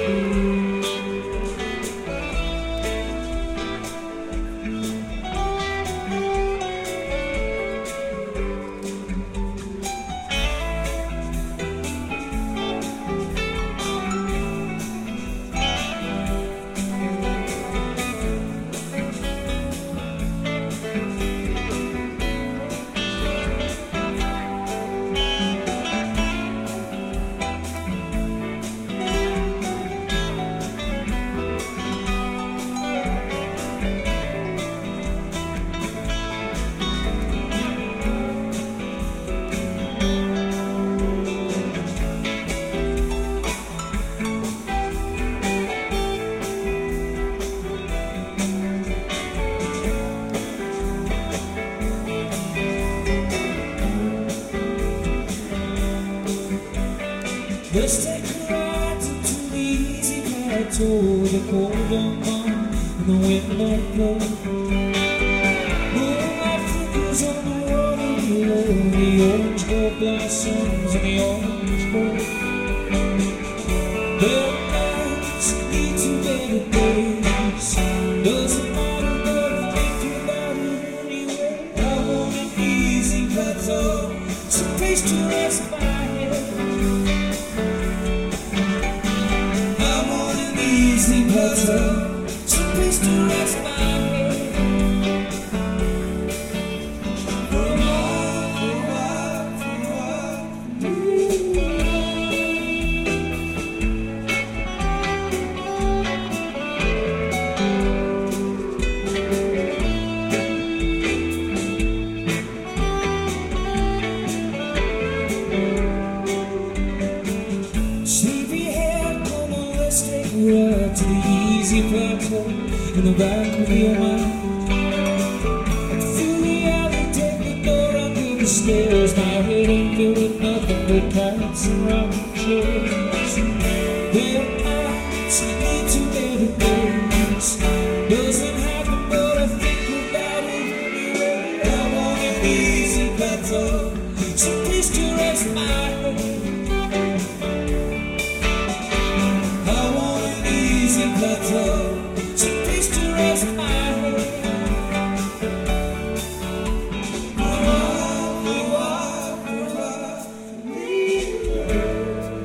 Let's take a ride to the easy plateau, the cold young moon and the wind don't blow. Moonlight flickers on the water below, the orange gold blossoms and the orange gold. There are nights lead to better days. Doesn't matter what I think about it anyway. I want an easy plateau, some place to rest my head. Easy plateau, some place to rest my head. For a while, for a while, for a while. Sleepyhead, come on, let's take a ride to the easy plateau in the back of your mind. And through the alley, take the door under the stairs. My head ain't filled with nothing but cats and rocking chairs. There are nights lead to better days. Doesn't happen, but I think about it anyway. I want an easy plateau, some place to rest my head. Plateau, some place to rest my head. For a while, for a while, for a while, for me.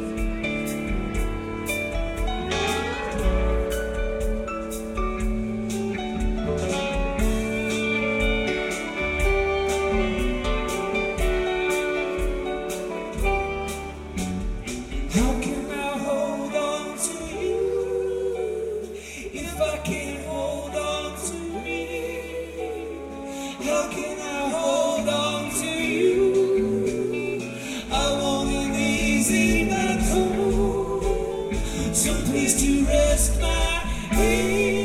How can I hold on to you if I can't hold on to me? How can I hold on to you? I want an easy plateau, some place to rest my head.